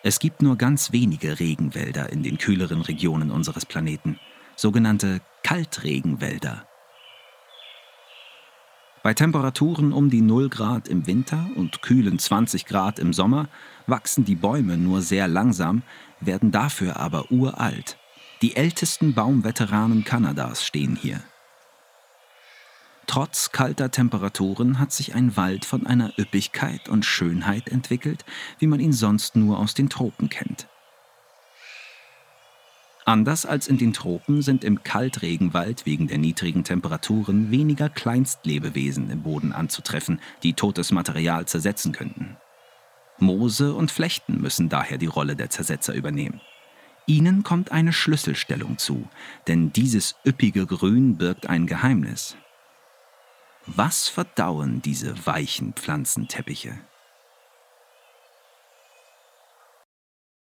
Es gibt nur ganz wenige Regenwälder in den kühleren Regionen unseres Planeten, sogenannte Kaltregenwälder. Bei Temperaturen um die 0 Grad im Winter und kühlen 20 Grad im Sommer wachsen die Bäume nur sehr langsam, werden dafür aber uralt. Die ältesten Baumveteranen Kanadas stehen hier. Trotz kalter Temperaturen hat sich ein Wald von einer Üppigkeit und Schönheit entwickelt, wie man ihn sonst nur aus den Tropen kennt. Anders als in den Tropen sind im Kaltregenwald wegen der niedrigen Temperaturen weniger Kleinstlebewesen im Boden anzutreffen, die totes Material zersetzen könnten. Moose und Flechten müssen daher die Rolle der Zersetzer übernehmen. Ihnen kommt eine Schlüsselstellung zu, denn dieses üppige Grün birgt ein Geheimnis. Was verdauen diese weichen Pflanzenteppiche?